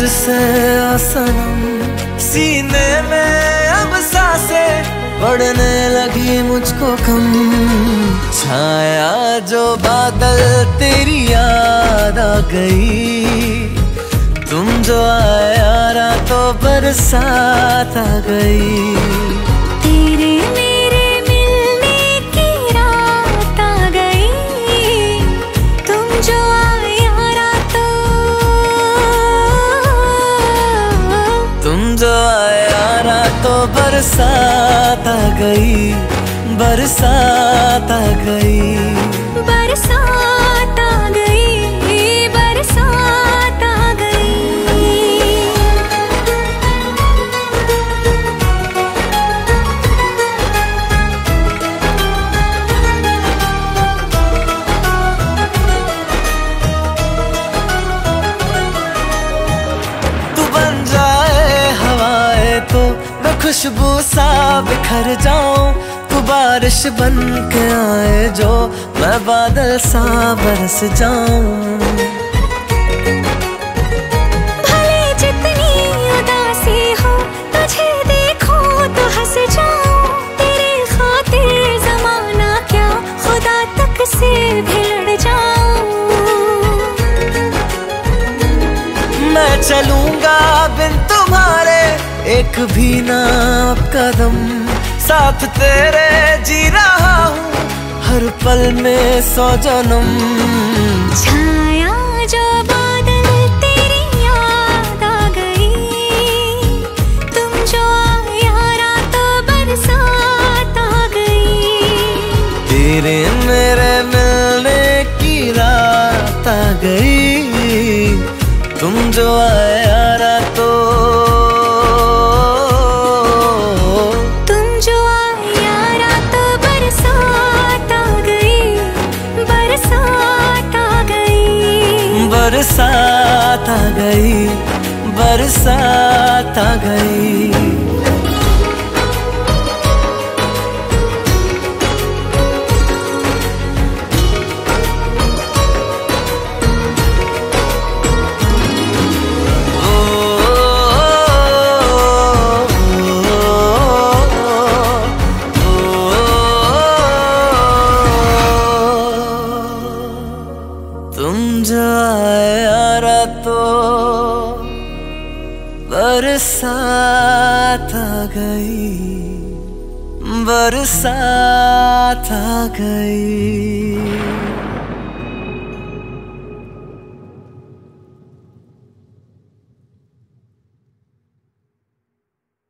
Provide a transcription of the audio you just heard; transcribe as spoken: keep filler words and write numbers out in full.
तुझसे ओ सनम, सीने में अब सांसें बढ़ने लगी मुझको कम। छाया जो बादल तेरी याद आ गई, तुम जो आया रातों बरसात आ गई। तेरे मेरे मिलने की रात आ गई, तुम जो आया रातों, तुम जो आया रातों बरसात आ गई, बरसात आ गई, बरसात आ गई, बरसात आ गई। तू बन जाए हवाएं तो मैं खुशबू सा बिखर जाऊं, तू बारिश बन के आए जो मैं बादल सा बरस जाऊं। भले जितनी उदासी हो, तुझे देखो तो हंस जाऊं, तेरे खातिर जमाना क्या खुदा तक से भी लड़ जाऊं। मैं चलूंगा बिन तुम्हारे एक भी ना कदम, साथ तेरे जी रहा हूँ हर पल में सौ जन्म। छाया जो बादल तेरी याद आ गई, तुम जो आया रातों बरसात आ गई। तेरे मेरे मिलने की रात आ गई, तुम जो आया रातों, बरसात आ गई, बरसात आ गई। तुम जो आया रातों बरसात आ गई, बरसात आ गई।